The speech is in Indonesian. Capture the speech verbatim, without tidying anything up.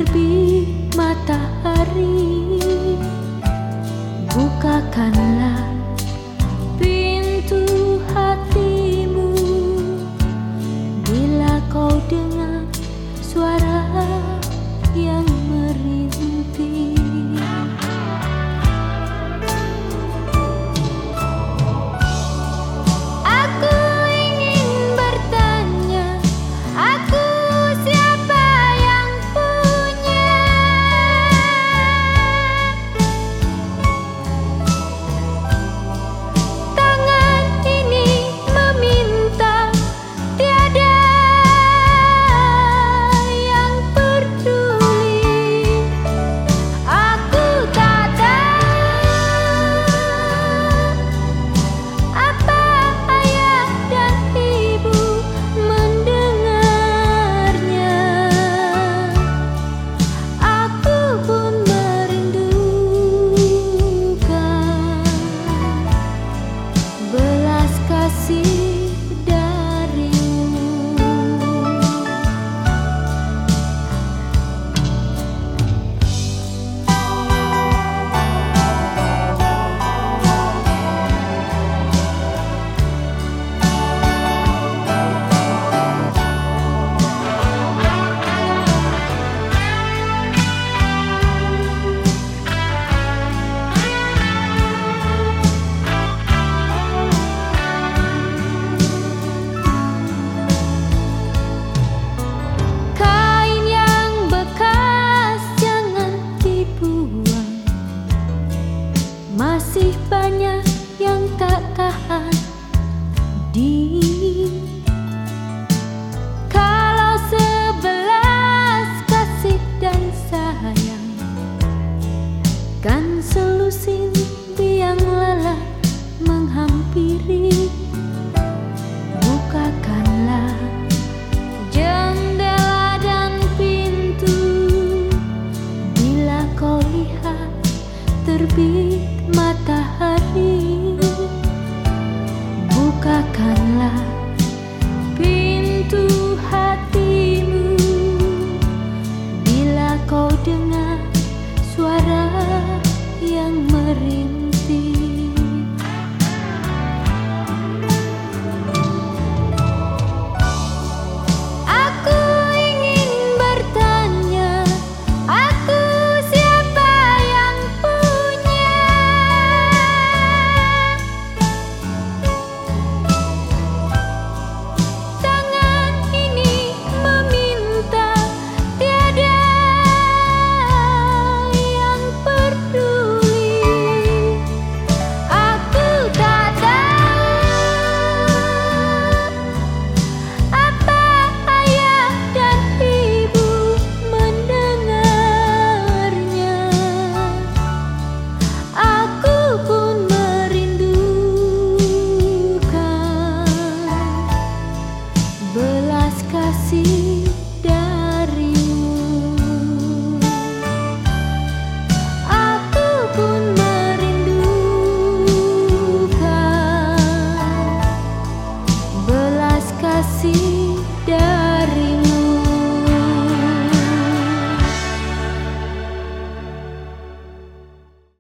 terbit matahari, bukakanlah pintu hatimu bila kau dengar suara yang merintih. Masih banyak yang tak tahan di kalau sebelas kasih dan sayang, kan selusin biang lala menghampiri. Bukakanlah jendela dan pintu bila kau lihat terbit matahari. Bukakanlah pintu hatimu bila kau dengar suara yang merintih. Aku ingin bertanya, aku siapa yang punya tangan ini meminta, tiada yang peduli. Aku tak tahu apa ayah dan ibu mendengarnya. Aku pun merindukan belas kasih darimu. Aku pun merindukan belas kasih